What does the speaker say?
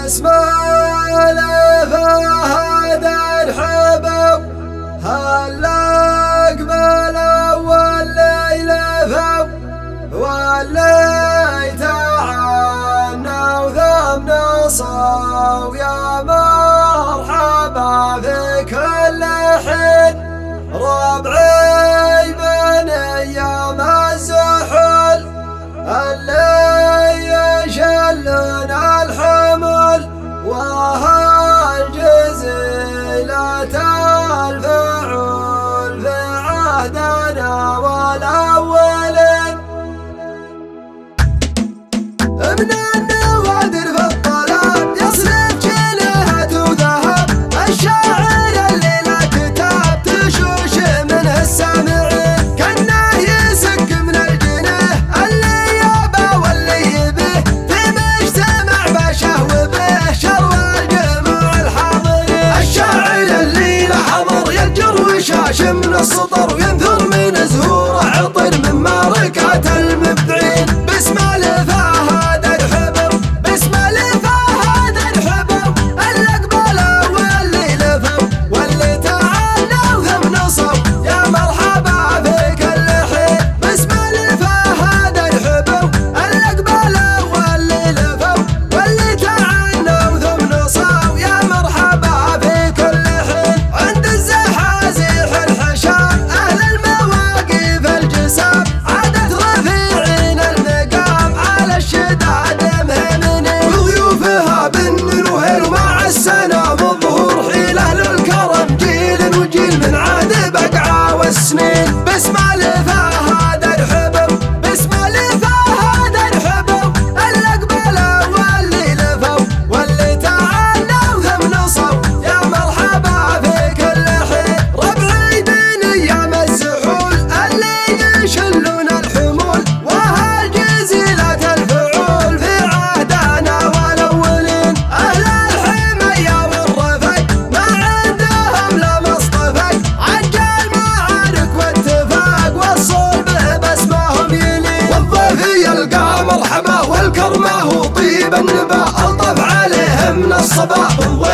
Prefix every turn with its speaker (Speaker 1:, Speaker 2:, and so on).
Speaker 1: بسم الله فهد الحبب هلا قبل أول ليلة فو واللي تعانى وذم نصوا يا مرحبا في كل حين ربعي من أيام الزحل اللي يشلون الحمل وهل جزيلة الفعول في عهدنا والأولين من النوادر في الطلب يصرف جنيهات وذهب الشاعر اللي لا كتاب تشوش منه السامعين كأنه يسك من الجنيه اللي يابا واللي يبيه في مجتمع بشه وبه شروى الجموع الحاضرين الشاعر اللي له حضر يجر وشاش من السطر وينثر من زهوره عطر من ماركات المبدعين بسم الله فهد الحبر بسم الله فهد الحبر اللي قبله واللي لفوا واللي تعانوا ثم نصوا يا مرحبا في كل حين بسم الله فهد الحبر اللي قبله واللي لفوا واللي تعانوا ثم نصوا يا مرحبا في كل حين عند الزحازيح الحشام اهل المواقف الجسام عادت رفيعين المقام على الشداد مهمنين وضيوفها بن وهل مع السلام الظهور حيله للكرم جيل وجيل من عاد بقعه والسنين بسم الله فهد الحبر بسم الله فهد الحبر اللي قبله واللي لفوا واللي تعانوا ثم نصوا يا مرحبا في كل حين ربعي بين ايام الزحول اللي يشلون الحمول وهل جزيلة الفعول في عهدنا والاولين اهل الحمية والرفق ما عندهم لا مصطفى عجال معارك واتفاق والصلب باسمهم يلين والضيف يلقى مرحبا والكرمه وطيب النبا الطف عليه من الصبا